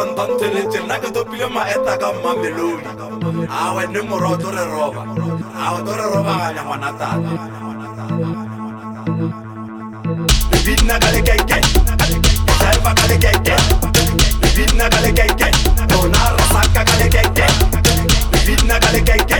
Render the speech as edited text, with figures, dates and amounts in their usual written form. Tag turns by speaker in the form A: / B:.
A: bantante le tena ke topile maeta ka Mamelodi. Awe ne moroto re roba. Awe to re roba ga ngwana tata. Bibina ka le keke. Salva ka le keke. Bibina ka le keke. Dona rasaka ka le keke. Bibina ka le keke.